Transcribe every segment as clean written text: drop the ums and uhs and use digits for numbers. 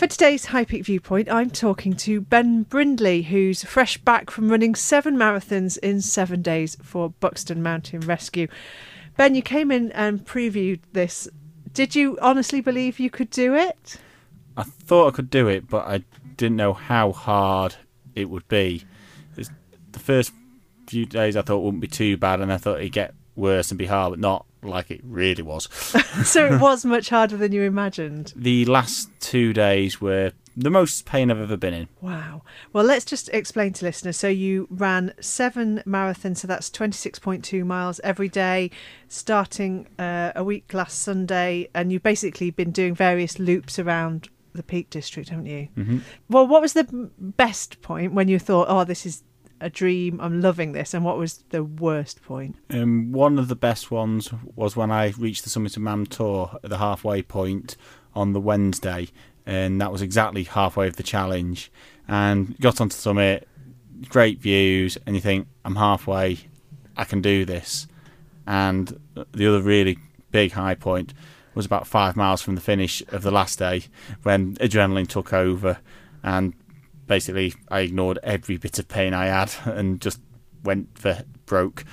For today's High Peak Viewpoint, I'm talking to Ben Brindley, who's fresh back from running 7 marathons in 7 days for Buxton Mountain Rescue. Ben, you came in and previewed this. Did you honestly believe you could do it? I thought I could do it, but I didn't know how hard it would be. The first few days I thought wouldn't be too bad, and I thought it'd get worse and be hard, but not like it really was. So it was much harder than you imagined? The last 2 days were the most pain I've ever been in. Wow. Well, let's just explain to listeners. So you ran 7 marathons, so that's 26.2 miles every day, starting a week last Sunday, and you've basically been doing various loops around the Peak District, haven't you? Mm-hmm. Well, what was the best point when you thought, oh, this is a dream, I'm loving this, and what was the worst point? One of the best ones was when I reached the summit of Mam Tor at the halfway point on the Wednesday, and that was exactly halfway of the challenge, and got onto the summit, great views, and you think, I'm halfway, I can do this. And the other really big high point was about 5 miles from the finish of the last day, when adrenaline took over, and basically I ignored every bit of pain I had and just went for broke.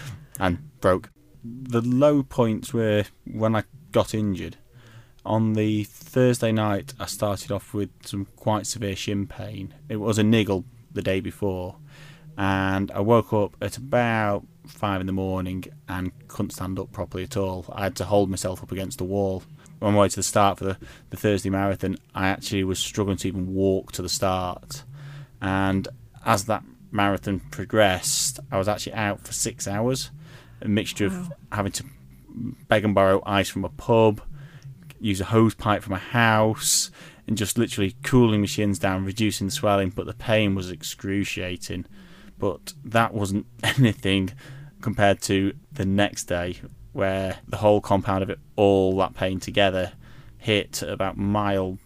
The low points were when I got injured. On the Thursday night, I started off with some quite severe shin pain. It was a niggle the day before, and I woke up at about 5 in the morning and couldn't stand up properly at all. I had to hold myself up against the wall. On my way to the start for the Thursday marathon, I actually was struggling to even walk to the start. And as that marathon progressed, I was actually out for 6 hours. A mixture of having to beg and borrow ice from a pub, use a hose pipe from a house, and just literally cooling my shins down, reducing the swelling. But the pain was excruciating. But that wasn't anything compared to the next day, where the whole compound of it, all that pain together, hit at about mile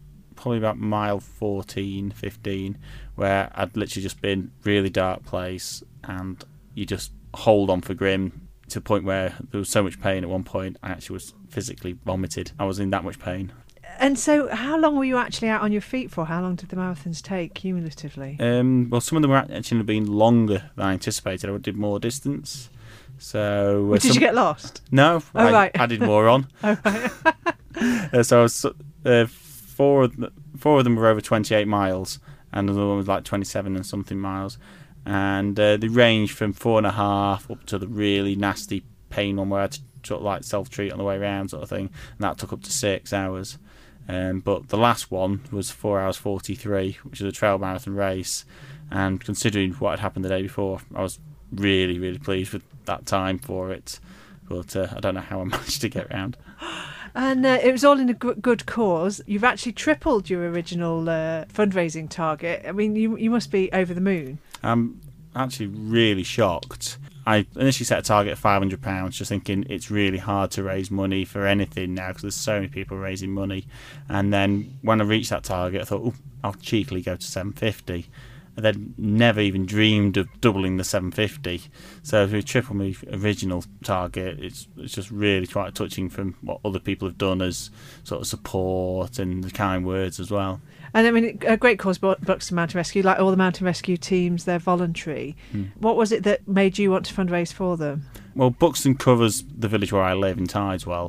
14, 15, where I'd literally just been really dark place, and you just hold on for grim to the point where there was so much pain at one point I actually was physically vomited. I was in that much pain. And so how long were you actually out on your feet for? How long did the marathons take cumulatively? Well, some of them were actually been longer than I anticipated. I did more distance. So did you get lost? No, Oh, right. I added more on. Oh, right. So I was, four of them were over 28 miles, and another one was like 27 and something miles. And they range from 4.5 up to the really nasty pain one where I had to sort of like self-treat on the way around sort of thing, and that took up to 6 hours. But the last one was 4 hours 43, which is a trail marathon race, and considering what had happened the day before, I was really, really pleased with that time for it. But I don't know how I managed to get around. And it was all in a good cause. You've actually tripled your original fundraising target. I mean, you must be over the moon. I'm actually really shocked. I initially set a target of £500, just thinking it's really hard to raise money for anything now because there's so many people raising money. And then when I reached that target, I thought, I'll cheekily go to £750. And then never even dreamed of doubling the 750. So if we triple my original target, it's just really quite touching from what other people have done as sort of support and the kind words as well. And I mean, a great cause, Buxton Mountain Rescue, like all the mountain rescue teams, they're voluntary. What was it that made you want to fundraise for them? Well, Buxton covers the village where I live in Tideswell,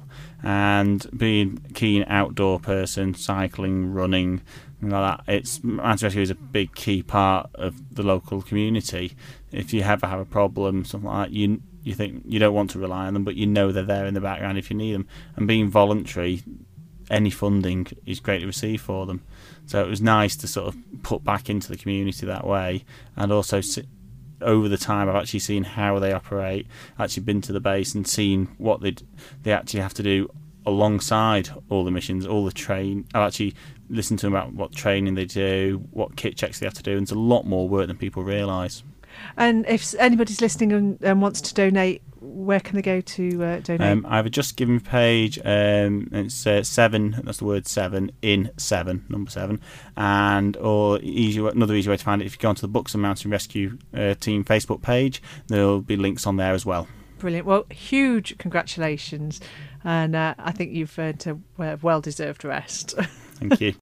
and being a keen outdoor person, cycling, running, like that, mountain rescue is a big key part of the local community. If you ever have a problem, something like that, you think you don't want to rely on them, but you know they're there in the background if you need them. And being voluntary, any funding is greatly received for them. So it was nice to sort of put back into the community that way, and also over the time I've actually seen how they operate, actually been to the base and seen what they actually have to do alongside all the missions, all the I've actually listened to them about what training they do, what kit checks they have to do, and it's a lot more work than people realise. And if anybody's listening and wants to donate, where can they go to donate? I have a Just Giving page. It's 7. That's the word 7 in 7, number 7. And another easy way to find it, if you go onto the Buxton Mountain Rescue Team Facebook page, there'll be links on there as well. Brilliant. Well, huge congratulations, and I think you've earned a well-deserved rest. Thank you.